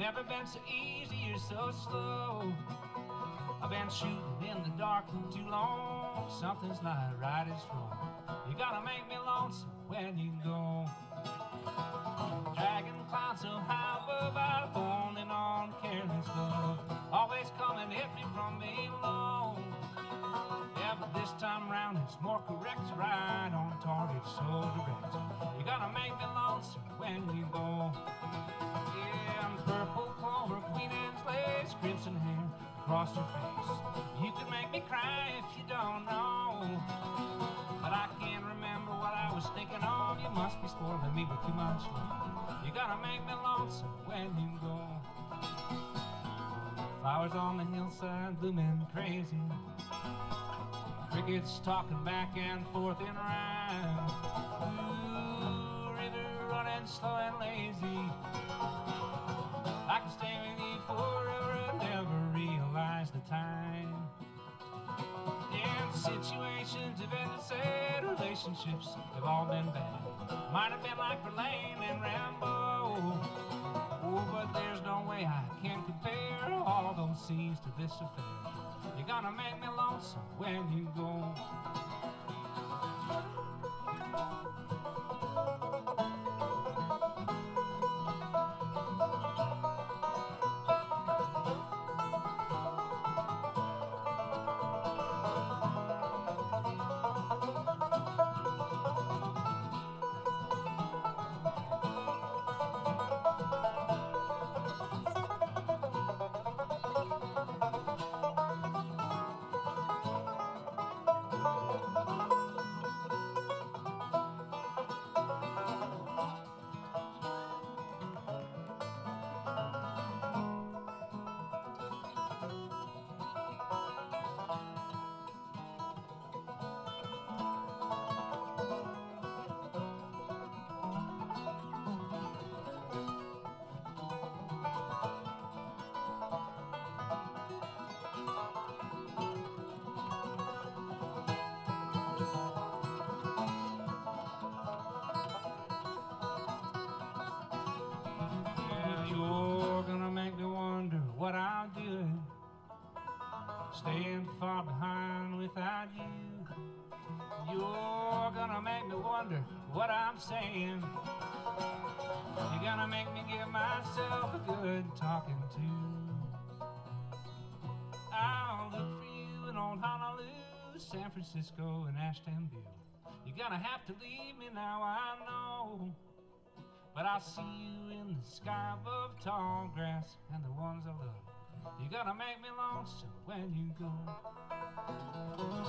Never been so easy or so slow. I've been shooting in the dark for too long. Something's not right, it's wrong. You gotta make me lonesome when you go. Dragging clouds so high above, I'm holding on careless love. Always come and hit me from below. Yeah, but this time round it's more correct. Right on target, so direct. You gotta make me lonesome when you go. Yeah, I'm purple clover, Queen Anne's lace, crimson hair across your face. You could make me cry if you don't know, but I can't remember what I was thinking of. You must be spoiling me with too much love. You gotta make me lonesome when you go. Flowers on the hillside blooming crazy, crickets talking back and forth in rhyme. Ooh, river running slow and lazy. I can stay with you forever and never realize the time. And situations have ended sad, relationships have all been bad. Might have been like Verlaine and Rambo. Oh, but there's no way I can compare all those scenes to this affair. You're gonna make me lonesome when you go. You're gonna make me wonder what I'll do, staying far behind without you. You're gonna make me wonder what I'm saying. You're gonna make me give myself a good talking to. I'll look for you in old Honolulu, San Francisco, and Ashtabula. You're gonna have to leave me now, I know, but I'll see you in the sky above tall grass and the ones I love. You're gonna make me lonesome when you go.